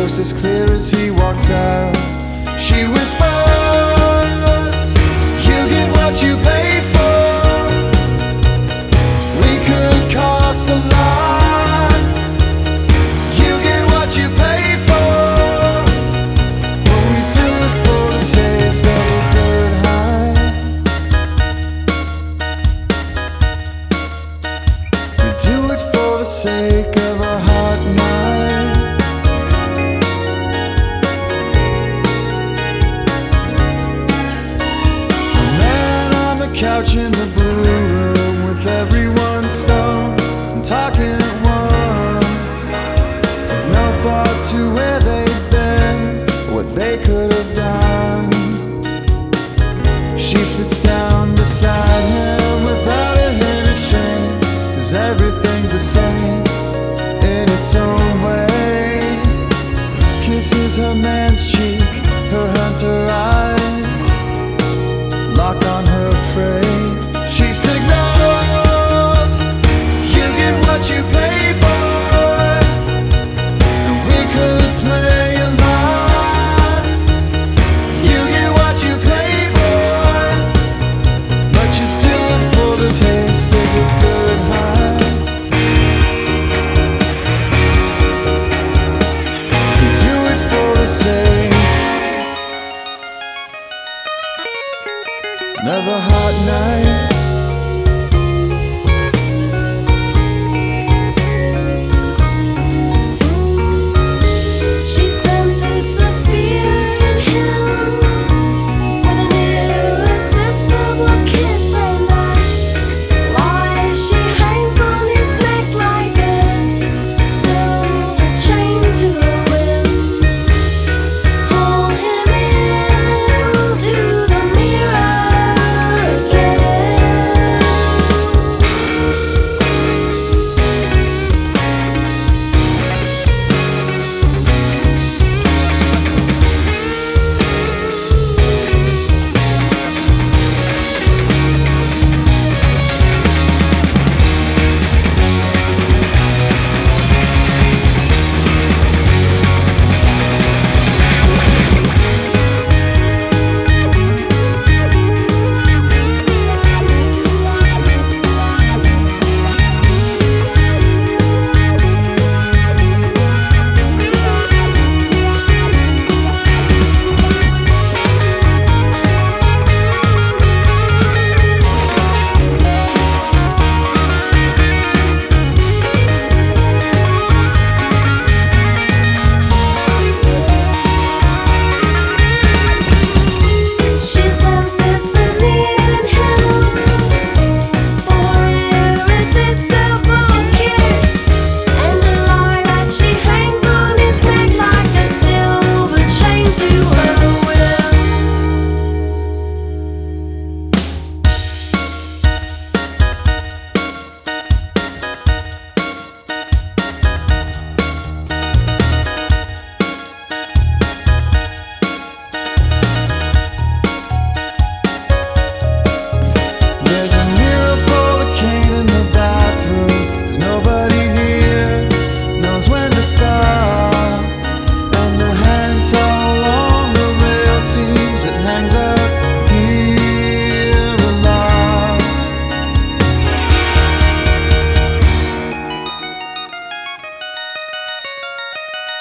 coast as clear as he walks out. She whispers, you get what you pay for. We could cost a lot. You get what you pay for. But we do it for the taste of a good high. We do it for the sake of a hot night. Couch in the blue room with everyone stoned and talking at once, with no thought to where they'd been, what they could have done. She sits down beside him without a hint of shame, 'cause everything's the same in its own way. Kisses her man's cheek, her hunter eyes lock on her prey. She signals, you get what you pay for. And we could play a lot. You get what you pay for. But you do it for the taste of a good high. You do it for the sake. Never hot night.